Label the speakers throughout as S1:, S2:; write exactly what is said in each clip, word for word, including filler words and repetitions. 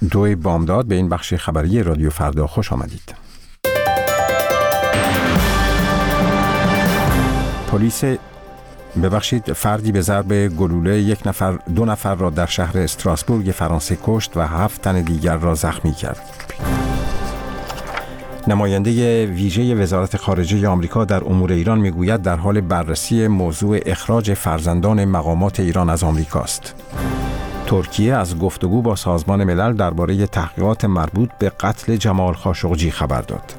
S1: دو بامداد به این بخش خبری رادیو فردا خوش آمدید. پلیس ببخشید فردی به ضرب گلوله یک نفر دو نفر را در شهر استراسبورگ فرانسه کشت و هفت تن دیگر را زخمی کرد. نماینده ویژه وزارت خارجه آمریکا در امور ایران میگوید در حال بررسی موضوع اخراج فرزندان مقامات ایران از آمریکاست. ترکیه از گفتگو با سازمان ملل درباره تحقیقات مربوط به قتل جمال خاشقجی خبر داد.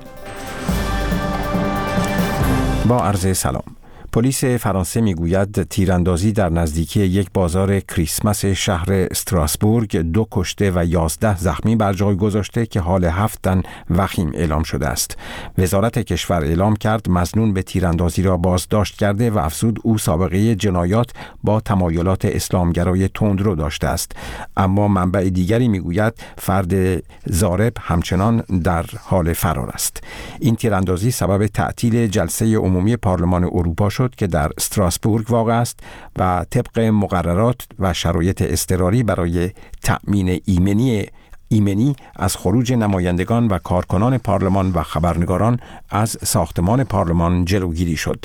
S1: با عرض سلام. پلیس فرانسه میگوید تیراندازی در نزدیکی یک بازار کریسمس شهر استراسبورگ دو کشته و یازده زخمی بر جای گذاشته که حال هفت تن وخیم اعلام شده است. وزارت کشور اعلام کرد مظنون به تیراندازی را بازداشت کرده و افزود او سابقه جنایات با تمایلات اسلامگرای تندرو داشته است. اما منبع دیگری میگوید فرد ضارب همچنان در حال فرار است. این تیراندازی سبب تعطیل جلسه عمومی پارلمان اروپا شد که در استراسبورگ واقع است و طبق مقررات و شرایط اضطراری برای تأمین ایمنی ایمنی از خروج نمایندگان و کارکنان پارلمان و خبرنگاران از ساختمان پارلمان جلوگیری شد.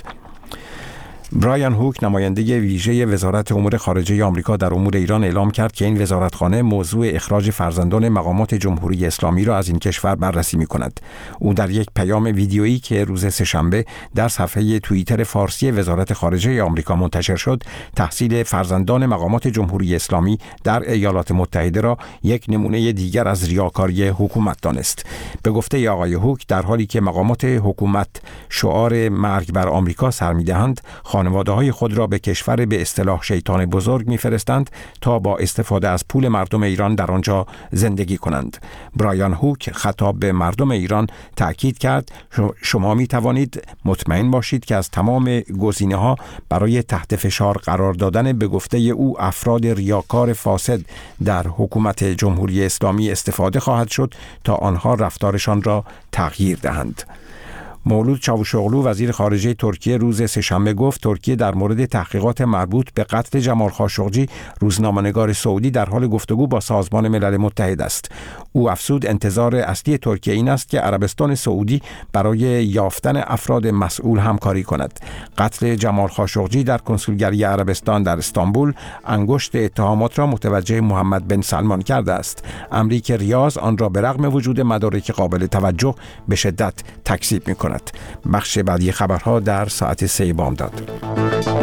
S1: برایان هوک نماینده ویژه وزارت امور خارجه آمریکا در امور ایران اعلام کرد که این وزارتخانه موضوع اخراج فرزندان مقامات جمهوری اسلامی را از این کشور بررسی می‌کند. او در یک پیام ویدیویی که روز سه‌شنبه در صفحه توییتر فارسی وزارت خارجه آمریکا منتشر شد، تحصیل فرزندان مقامات جمهوری اسلامی در ایالات متحده را یک نمونه دیگر از ریاکاری حکومت دانست. به گفته آقای هوک در حالی که مقامات حکومت شعار مرگ بر آمریکا سر می‌دهند، خانواده‌های خود را به کشور به اصطلاح شیطان بزرگ می‌فرستند تا با استفاده از پول مردم ایران در آنجا زندگی کنند. برایان هوک خطاب به مردم ایران تأکید کرد شما می‌توانید مطمئن باشید که از تمام گزینه‌ها برای تحت فشار قرار دادن به گفته او افراد ریاکار فاسد در حکومت جمهوری اسلامی استفاده خواهد شد تا آنها رفتارشان را تغییر دهند. مولود چاوشوغلو وزیر خارجه ترکیه روز سه‌شنبه گفت ترکیه در مورد تحقیقات مربوط به قتل جمال خاشقجی روزنامه‌نگار سعودی در حال گفتگو با سازمان ملل متحد است. او افزود انتظار اصلی ترکیه این است که عربستان سعودی برای یافتن افراد مسئول همکاری کند. قتل جمال خاشقجی در کنسولگری عربستان در استانبول انگشت اتهامات را متوجه محمد بن سلمان کرده است. امری که ریاض آن را به رغم وجود مدارک قابل توجه به شدت تکذیب می‌کند. بخش بعدی خبرها در ساعت سه بامداد.